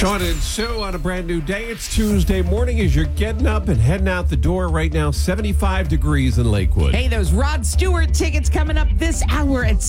Sean and Sue on a brand new day. It's Tuesday morning as you're getting up and heading out the door. Right now, 75 degrees in Lakewood. Hey, those Rod Stewart tickets coming up this hour at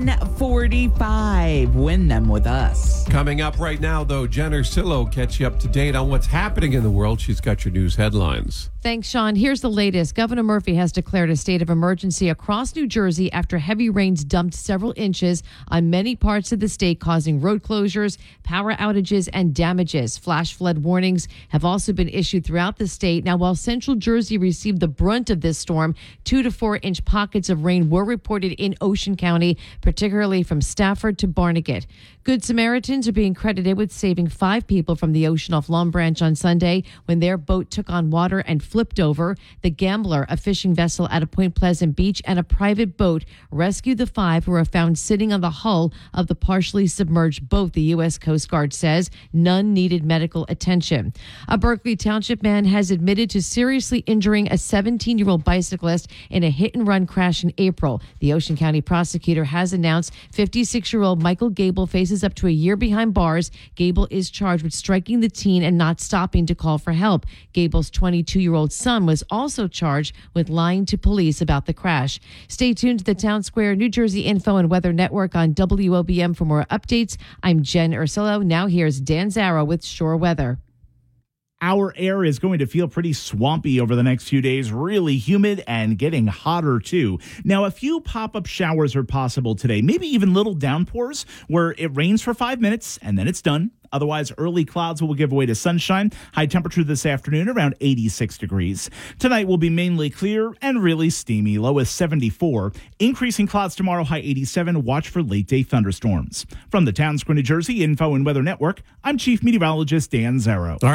7:45. Win them with us. Coming up right now, though, Jen Ursillo catch you up to date on what's happening in the world. She's got your news headlines. Thanks, Sean. Here's the latest. Governor Murphy has declared a state of emergency across New Jersey after heavy rains dumped several inches on many parts of the state, causing road closures, power outages, and damages. Flash flood warnings have also been issued throughout the state. Now, while central Jersey received the brunt of this storm, 2 to 4 inch pockets of rain were reported in Ocean County, particularly from Stafford to Barnegat. Good Samaritans are being credited with saving 5 people from the ocean off Long Branch on Sunday when their boat took on water and flipped over. The Gambler, a fishing vessel out of Point Pleasant Beach, and a private boat rescued the 5 who were found sitting on the hull of the partially submerged boat, the U.S. Coast Guard says. None needed medical attention. A Berkeley Township man has admitted to seriously injuring a 17-year-old bicyclist in a hit-and-run crash in April. The Ocean County prosecutor has announced 56-year-old Michael Gable faces up to a year behind bars. Gable is charged with striking the teen and not stopping to call for help. Gable's 22-year-old son was also charged with lying to police about the crash. Stay tuned to the Town Square New Jersey Info and Weather Network on WOBM for more updates. I'm Jen Ursillo. Now here's Dan Zarrow with Shore Weather. Our air is going to feel pretty swampy over the next few days, really humid and getting hotter too. Now, a few pop-up showers are possible today, maybe even little downpours where it rains for 5 minutes and then it's done. Otherwise, early clouds will give way to sunshine. High temperature this afternoon around 86 degrees. Tonight will be mainly clear and really steamy, low as 74. Increasing clouds tomorrow, high 87. Watch for late-day thunderstorms. From the Town Square, New Jersey Info and Weather Network, I'm Chief Meteorologist Dan Zarrow.